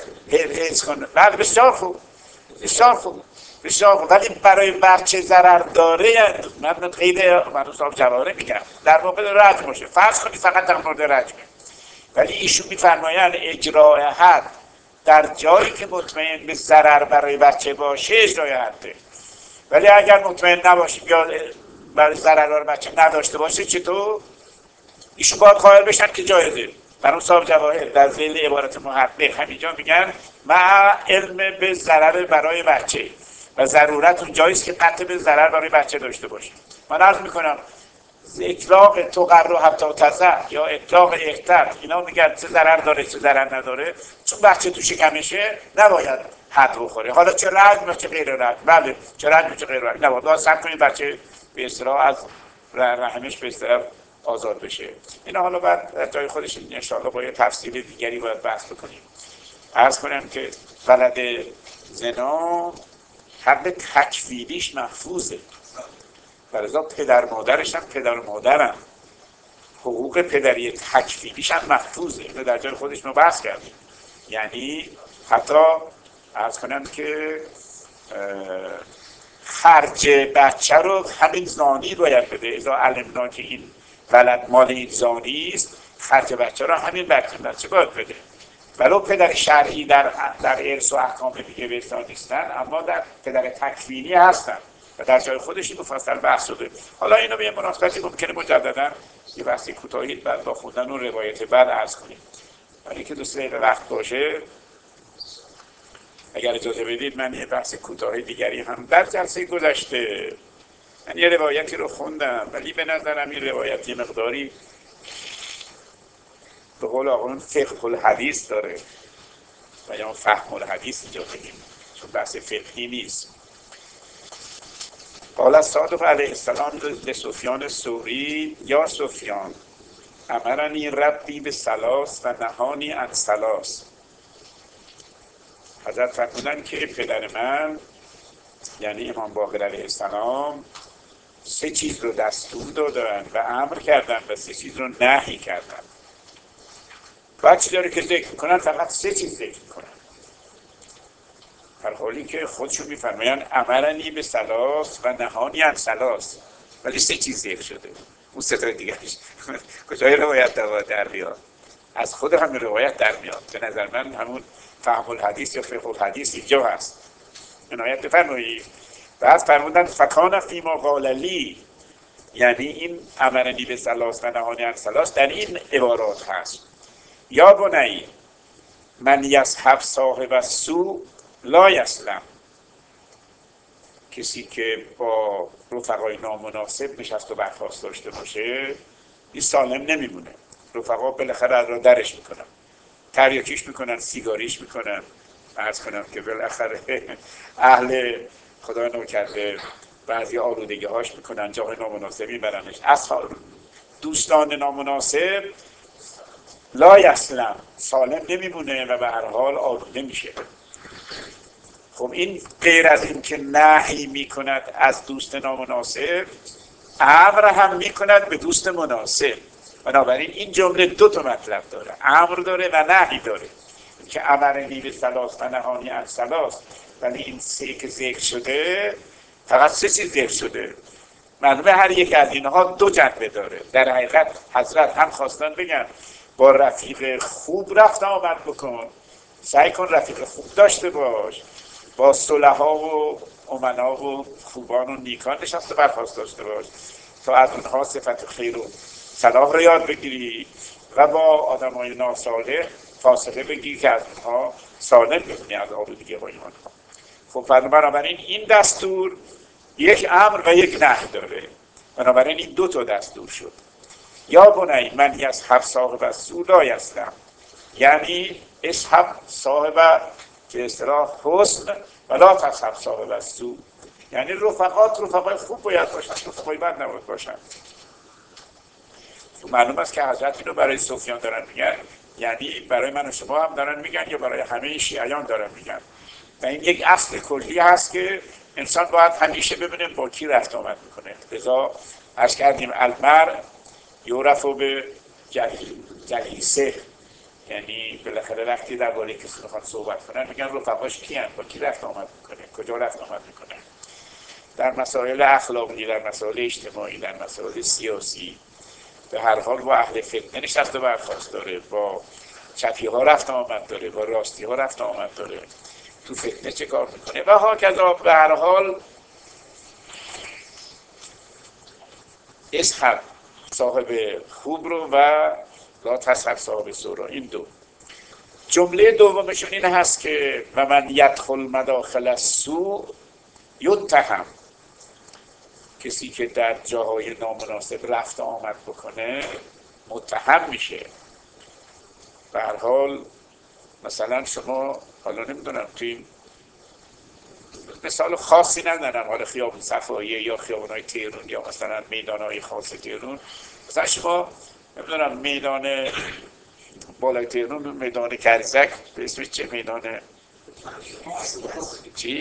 حفظ کنه. بله بسیار خوب بسیار خوب بسیار خوب ولی برای بچه ضرر داره من خیلی من صاحب جواره میگم در موقع رجم باشه. فرض کنید فقط در مورد رجمه ولی ایشون میفرمایند اجرای حد در جایی که مطمئن به ضرر برای بچه باشه اجرای حده، ولی اگر مطمئن نباشه یا برای ضرر برای بچه نداشته باشه چطور؟ ایشون باید قائل بشن که جایزه. مرحوم صاحب جواهر در ذیل عبارت محقق همینجا میگن مع علم به ضرر برای بچه و ضرورت اون جاییست که قطع به ضرر برای بچه داشته باشه. من عرض میکنم اطلاق تقر و حتی تضع یا اطلاق احتت اینا میگن چه ضرر داره چه ضرر نداره، چون بچه تو شکمشه نباید حد بخوره. حالا چه رجم چه غیر رجم، بله چه رجم چه غیر رجم نباید باید صبر کنید بچه به اصطلاح از رحمش به اصطلاح آزاد بشه. اینا حالا بعد در جای خودش ان شاءالله با یه تفصیل دیگری باید بحث بکنیم. عرض کنم که ولد زنا حق تکفیلیش محفوظه. برای پدر مادرش هم پدر مادرم، حقوق پدری تکفیلیش هم محفوظه. اینو در جای خودش ما بحث کردیم. یعنی حتی عرض کنم که خرج بچه رو همین زانی باید بده. اذا علمنا که این ولد مال این زانی است، خرج بچه رو همین بچه بچه باید بده. ولو پدر شرعی در در ارث و احکام دیگه بهتر نیستن، اما در پدر تکفینی هستن و در جای خودش این مفصل بحث شده. حالا اینو به مناسبتی ممکنه مجددا یه بحثی کوتاهی بعد با خوندن و روایت بعد عرض کنیم. ولی که دوست دقیقه وقت باشه، اگر اجازه بدید من یه بحث کوتاه دیگری هم در جلسه گذشته من یه روایتی رو خوندم، ولی به نظرم این روایت یه مقداری به قول آقایون فقه الحدیث داره و یا فهم الحدیث اینجا بگیم، چون بحث فقهی نیست. قال صادق علیه السلام لسفیان الثوری یا سفیان امرنی ربی به ثلاث و نهانی عن ثلاث. حضرت فرمودن که پدر من یعنی امام باقر علیه السلام سه چیز رو دستور دادن و امر کردن و سه چیز رو نهی کردن. بعد چی داره که ذکر کنن؟ فقط سه چیز ذکر کنن، در حالی که خودشون میفرمایند امرنی به ثلاث و نهانی عن ثلاث، ولی سه چیز ذکر شده. اون سه تا دیگرش کجای روایت در میاد؟ از خود همین روایت در میاد. به نظر من همون فهم الحدیث یا فقه الحدیث اینجا هست. عنایت بفرمایید. بعد فرمودن فکان فیما قال لی، یعنی این امرنی به ثلاث و نهانی عن ثلاث در این عبارات هست: یا بنی من یصحب صاحب السوء لا یسلم. کسی که با رفقای نامناسب نشست و برخاست داشته باشه این سالم نمیمونه. رفقا بالاخره را درش میکنن، تریاکیش میکنن، سیگاریش میکنن. عرض کنم که بالاخره اهل خدا نوکرده بعضی آلودگی هاش میکنن، جای نامناسب میبرنش. اصحاب دوستان نامناسب لا یسلم، سالم نمیمونه و به هر حال آلوده میشه. خب این غیر از این که نهی میکند از دوست نامناسب، امر هم میکند به دوست مناسب. بنابراین این جمله دو تا مطلب داره، امر داره و نهی داره. که امرنی به ثلاث و نهانی عن ثلاث، ولی این سه که ذکر شده فقط سه چیز ذکر شده. معلومه هر یک از اینها دو جنبه داره. در حقیقت حضرت هم خواستن بگن با رفیق خوب رفت آمد بکن، سعی کن رفیق خوب داشته باش، با صلحا و امنا و خوبان و نیکان نشسته برخواست داشته باش تا از اونها صفت خیر و صلاح رو یاد بگیری و با آدمای ناصالح فاصله بگیری که از اونها صالح بکنی، از آلودگی های اونها. خب بنابراین این دستور یک امر و یک نهی داره. بنابراین این دو تا دستور شد. یا بنی من یصحب صاحب السوء لا یسلم، یعنی اصحب صاحب که اصطلاح حسن ولا تصحب صاحب السوء، یعنی رفقات رفقای خوب باید باشن، رفقای بد نباید باشن. معلوم است که حضرت اینو برای صوفیان دارن میگن، یعنی برای من و شما هم دارن میگن یا برای همه شیعیان دارن میگن. و این یک اصل کلی هست که انسان باید همیشه ببینه با کی رفت آمد میکنه. لذا عرض کردیم المرء یعرف به جلیسه، یعنی بالاخره وقتی درباره کسی میخواد صحبت کنن میگن رفقاش کیان، با کی رفت آمد میکنه، کجا رفت آمد میکنه. در مسائل اخلاقی، در مسائل اجتماعی، در مسائل سیاسی، به هر حال با اهل فتنه نشست و برخاست داره، با چپی ها رفت آمد داره، با راستی ها رفت آمد داره، تو فتنه چه کار میکنه و ها کذا. به هر حال اصحب صاحب خوب رو و لا تصحب صاحب سوء رو. این دو جمله دومشون این هست که و من یدخل مداخل السوء یتهم، کسی که در جاهای نامناسب رفت آمد بکنه متهم میشه. به هر حال مثلا شما، حالا نمیدونم توی مثال خاصی ندارم، حالا خیابون صفایی یا خیابونای تهران یا مثلا میدانهای خاص تهران، مثلا شما نمیدونم میدان بالای تهران، میدان کرزک به اسم چه میدان چی؟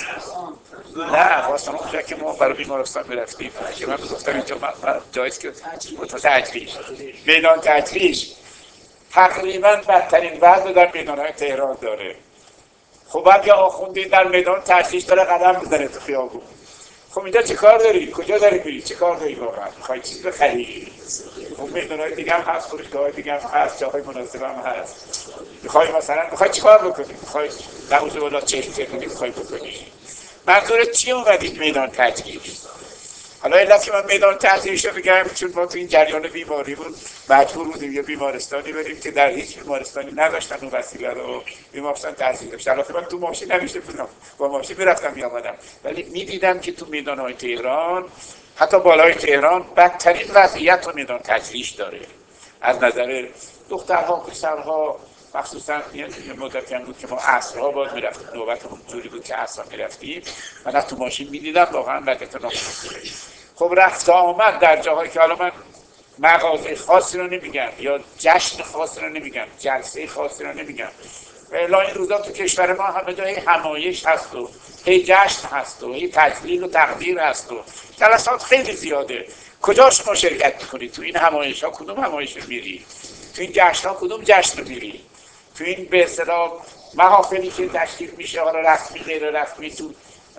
نه خواستم اونجا که ما برای بیمارستان میرفتیم که من گفتم اینجا جایست که تجریش میدان تجریش تقریبا بدترین وضع در میدانهای تهران داره. خب اگه آخوندی در میدان تجریش داره قدم میزنه تو خیابون، خب اینجا چه کار داری؟ کجا داری میری؟ چه کار داری واقعا؟ میخوای چیز بخری؟ خب میدانهای دیگه هم هست، فروشگاه‌های دیگه هم هست، جاهای مناسب هم هست. میخوای مثلا میخوای چیکار بکنی؟ میخوای نعوذ بالله چهل کنی؟ میخوای بکنی؟ منظورت چی اومدید میدان تجریش؟ حالا علت که من میدان تحصیلش رو بگم چون ما تو این جریان بیماری بود مجبور بودیم یه بیمارستانی بریم که در هیچ بیمارستانی نداشتن اون وسیله رو، بیمارستان تحصیل داشت. البته من تو ماشین نمیشه بودم، با ماشین میرفتم میامدم، ولی میدیدم که تو میدانهای تهران حتی بالای تهران بدترین وضعیت رو میدان تجریش داره از نظر دخترها پسرها. مخصوصا یه مدتی هم بود که ما عصرها باید میرفتیم، نوبتمون جوری بود که عصرها میرفتیم، من از تو ماشین میدیدم واقعا بدت ناخوشایند. خب رفت آمد در جاهایی که حالا من مغازه خاصی رو نمیگم یا جشن خاصی رو نمیگم، جلسه خاصی رو نمیگم، الا این روزا تو کشور ما همه جای همایش هست و هی جشن هست و هی تجلیل و تقدیر هست و جلسات خیلی زیاده. کجا شما شرکت میکنی؟ تو این همایش ها کدوم همایش میری؟ تو این جشن ها کدوم جشن میری؟ تو این به اصطلاح محافلی که تشکیل میشه حالا رسمی غیر رسمی تو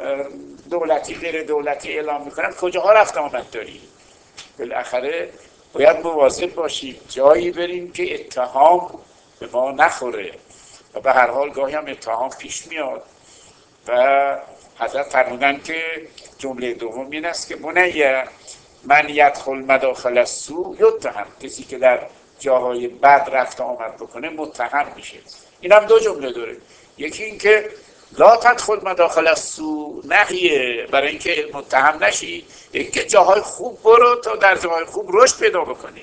دولتی غیر دولتی اعلام میکنن، کجاها رفت آمد داری؟ بالاخره باید مواظب باشیم جایی بریم که اتهام به ما نخوره و به هر حال گاهی هم اتهام پیش میاد و حضرت فرمودن که جمله دوم این است که بنیه من یدخل مداخل السوء یتهم، کسی که در جاهای بد رفت آمد بکنه متهم میشه. این هم دو جمله داره، یکی این که لا تدخل مداخل السوء نهیه برای اینکه متهم نشی، یکی که جاهای خوب برو تا در جاهای خوب رشد پیدا بکنی.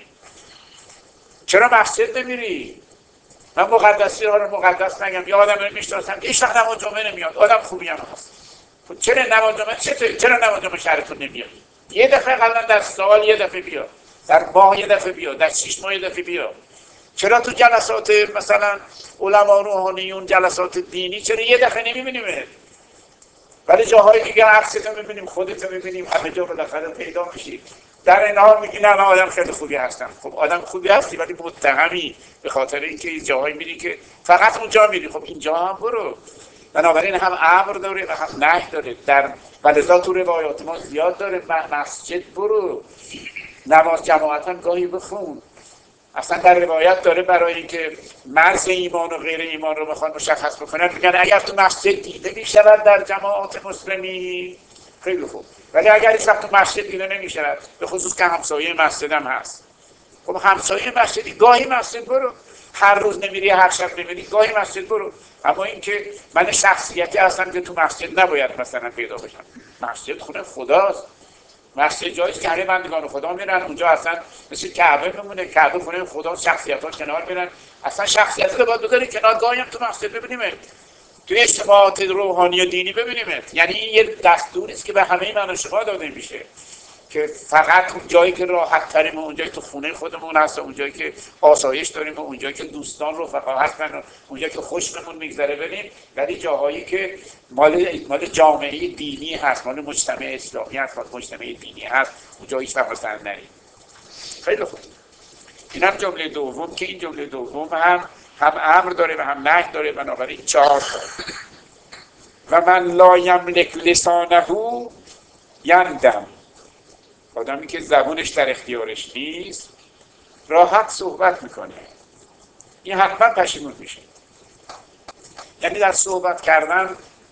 چرا مسجد نمیری؟ من مقدسی ها رو مقدس نگم، یا آدم رو میشناسم هیچ وقت نماز جمعه نمیاد، آدم خوبی هم هست، چرا نماز جمعه چطور چرا نماز جمعه شهرتون نمیاد؟ یه دفعه قبلا در سال یه دفعه بیا، در ماه یه دفعه بیا، در شش ماه یه دفعه بیا. چرا تو جلسات مثلا علما روحانیون جلسات دینی چرا یه دفعه نمیبینیم؟ ولی جاهای دیگه عکستو میبینیم، خودتو میبینیم، همه جا بالاخره پیدا میشی. در این حال میگی نه من آدم خیلی خوبی هستم. خب آدم خوبی هستی ولی متهمی به خاطر اینکه این جاهایی میری که فقط اونجا میری. خب اینجا هم برو. بنابراین هم امر داره و هم نهی داره، در ولذا تو روایات ما زیاد داره مسجد برو، نماز جماعت هم گاهی بخون. اصلا در روایت داره برای اینکه مرز ایمان و غیر ایمان رو بخوان مشخص بکنن میگن اگر تو مسجد دیده میشود در جماعات مسلمی خیلی خوب، ولی اگر هیچ وقت تو مسجد دیده نمیشود، به خصوص که همسایه مسجد هم هست. خب همسایه مسجدی گاهی مسجد برو، هر روز نمیری هر شب نمیری گاهی مسجد برو. اما اینکه من شخصیتی هستم که تو مسجد نباید مثلا پیدا بشم، مسجد خونه خداست، مسجد جاییست که همه بندگان خدا میرن اونجا، اصلا مثل کعبه میمونه، کعبه خونه خدا، شخصیت ها کنار میرن، اصلا شخصیت رو باید بذاری کنار، گاهی هم تو مسجد ببینیمت، توی اجتماعات روحانی و دینی ببینیمت. یعنی این یه دستوری است که به همه من و شما داده میشه که فقط اون جایی که راحت تریم، اون جایی که خونه خودمون هست، اون جایی که آسایش داریم، اون جایی که دوستان رفقا هستن، اون جایی که خوشمون میگذره بریم، ولی جاهایی که مال مال جامعه دینی هست، مال مجتمع اسلامی هست، مال مجتمع دینی هست، اون جایی هیچ وقت مثلا نریم. خیلی خوب. اینم جمله دوم که این جمله دوم هم هم امر داره و هم نهی داره، بنابراین چهار تا. و من لا یملک لسانه یندم، آدمی که زبونش در اختیارش نیست راحت صحبت میکنه، این حتما پشیمون میشه. یعنی در صحبت کردن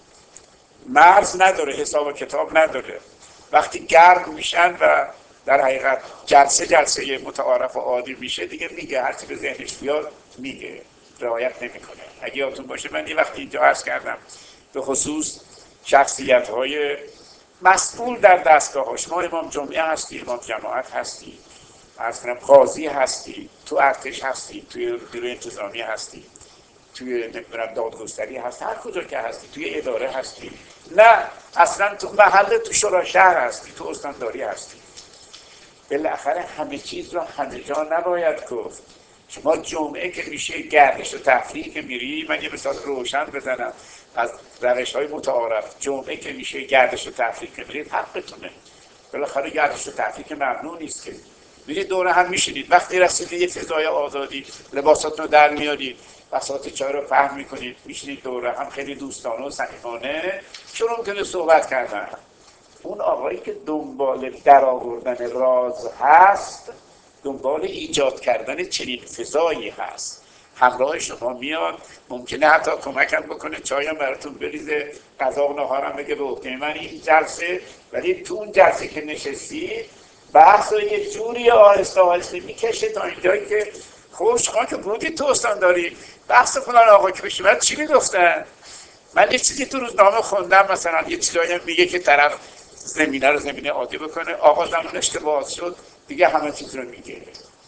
مرز نداره، حساب و کتاب نداره. وقتی گرم میشن و در حقیقت جلسه جلسه متعارف و عادی میشه دیگه میگه، هرچی به ذهنش بیاد میگه، رعایت نمیکنه. اگه یادتون باشه من یه وقتی اینجا عرض کردم به خصوص شخصیت های مسئول در دستگاه ها، شما امام جمعه هستی، امام جماعت هستی، عرض کنم قاضی هستی، تو ارتش هستی، توی نیروی انتظامی هستی، توی نمیدونم دادگستری هستی، هر کجا که هستی، توی اداره هستی، نه اصلا تو محل، تو شورای شهر هستی، تو استانداری هستی، بالاخره همه چیز رو همه جا نباید گفت. شما جمعه که میشه گردش و تفریح که میری، من یه مثال روشن بزنم از روش های متعارف. جمعه که میشه گردش و تفریح که میرید حقتونه، بالاخره گردش و تفریح که ممنوع نیست که میرید دوره هم میشینید، وقتی رسیدید یه فضای آزادی لباساتون رو در میارید، بساط چای رو پهن میکنید، میشینید دوره هم خیلی دوستانه و صمیمانه شروع میکنه صحبت کردن. اون آقایی که دنبال در آوردن راز هست، دنبال ایجاد کردن چنین فضایی هست، همراه شما میاد، ممکنه حتی کمکم بکنه چایم براتون بریزه، غذا و نهارم بگه به عهده من این جلسه، ولی تو اون جلسه که نشستی بحث رو یه جوری آهسته آهسته میکشه تا اینجایی که خوب شما که بودی تو استان داری بحث فلان آقا که بشی من چی میگفتن؟ من یه چیزی تو روزنامه خوندم، مثلا یه چیزایی میگه که طرف زمینه رو زمینه عادی بکنه، آقا زمان اشتباه شد دیگه همه چیز رو میگه.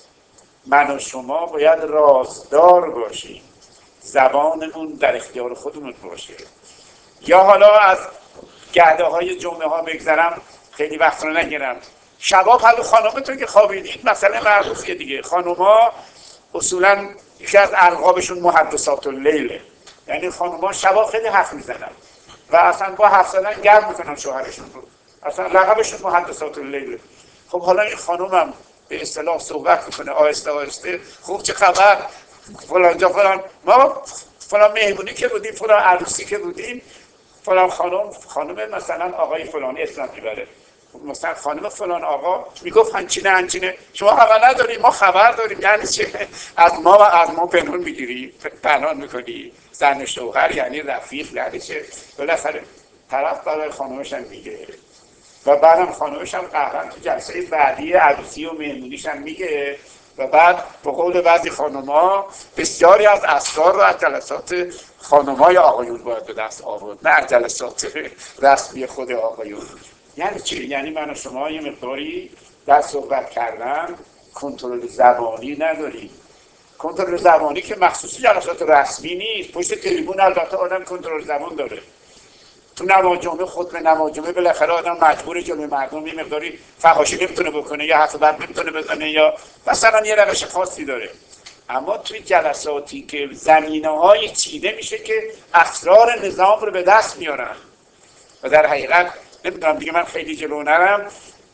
من و شما باید رازدار باشیم، زبانمون در اختیار خودمون باشه. یا حالا از گرده های جمعه ها بگذرم، خیلی وقت رو نگیرم، شبا پلو خانومتون که خوابیدید مثلا معروفیه دیگه، خانوما اصولا یکی از القابشون محدثات اللیله، یعنی خانوما شبا خیلی حرف میزنن و اصلا با حرف زدن گرم میکنن شوهرشون رو، اصلا لقبشون محدثات اللیله. خب حالا این خانومم به اصطلاح صحبت میکنه آهسته آهسته، خوب چه خبر فلان جا فلان، ما فلان مهمونی که بودیم، فلان عروسی که بودیم، فلان خانم خانم مثلا آقای فلان اسم میبره، مثلا خانم فلان آقا میگفت هنچینه هنچینه، شما خبر نداری ما خبر داریم. یعنی چه؟ از ما از ما پنهون میگیری، پنهان میکنی، زن شوهر یعنی رفیق، یعنی چه؟ بالاخره طرف برای خانمش هم میگه و بعدم خانمش هم قهرن تو جلسه بعدی عروسی و مهمونیش هم میگه و بعد به قول بعضی خانم‌ها بسیاری از اسرار رو از جلسات خانم‌های آقایون باید به دست آورد، نه از جلسات رسمی خود آقایون. یعنی چی؟ یعنی من و شما یه مقداری در صحبت کردن کنترل زبانی نداریم. کنترل زبانی که مخصوصی جلسات رسمی نیست، پشت تریبون البته آدم کنترل زبان داره. تو نماز جمعه خطبه نماز جمعه بالاخره آدم مجبور جلوی مردم یه مقداری فحاشی نمیتونه بکنه یا حرف بد نمیتونه بزنه یا مثلا یه روش خاصی داره. اما توی جلساتی که زمینه‌های چیده میشه که اسرار نظام رو به دست میارن و در حقیقت نمیدونم دیگه من خیلی جلو نرم،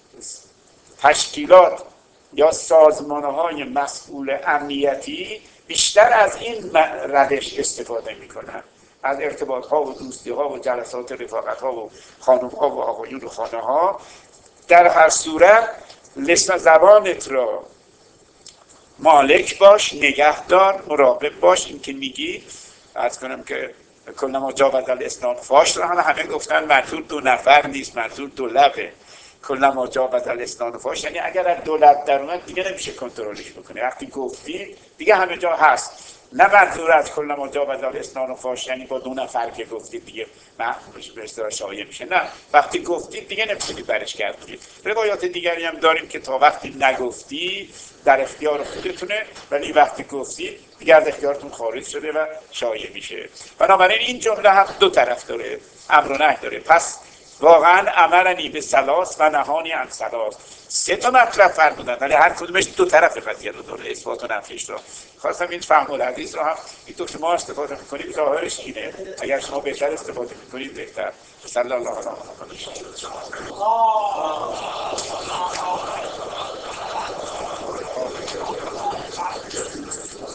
تشکیلات یا سازمان‌های مسئول امنیتی بیشتر از این روش استفاده میکنن، از ارتباط ها و دوستی ها و جلسات رفاقت ها و خانم ها و آقایون و خانه ها. در هر صورت لسان زبانت را مالک باش، نگهدار، مراقب باش. این که میگی عرض کنم که کلما جاوز الاسنان فاش رو هم همه گفتن منظور دو نفر نیست، منظور دو لبه. کلما جاوز الاسنان فاش یعنی اگر از دو لب در اومد دیگه نمیشه کنترلش بکنی، وقتی گفتی دیگه همه جا هست. نه منظور از کلما جاوز الاسنان فاش یعنی با دو نفر که گفتی دیگه محفوظ به اصطلاح شایع میشه، نه وقتی گفتی دیگه نمیتونی برش گردونی. روایات دیگری هم داریم که تا وقتی نگفتی در اختیار خودتونه، ولی وقتی گفتی دیگه از اختیارتون خارج شده و شایع میشه. بنابراین این جمله هم دو طرف داره، امر و نهی داره. پس واقعا امرنی به ثلاث و نهانی عن ثلاث، سه تا مطلب فرمودن ولی هر کدومش دو طرف قضیه رو داره، اثبات و نفیش رو. خواستم این فهم الحدیث رو هم این تو که ما استفاده میکنیم ظاهرش اینه، اگر شما بهتر استفاده میکنید بهتر. صلی الله علیه و آله.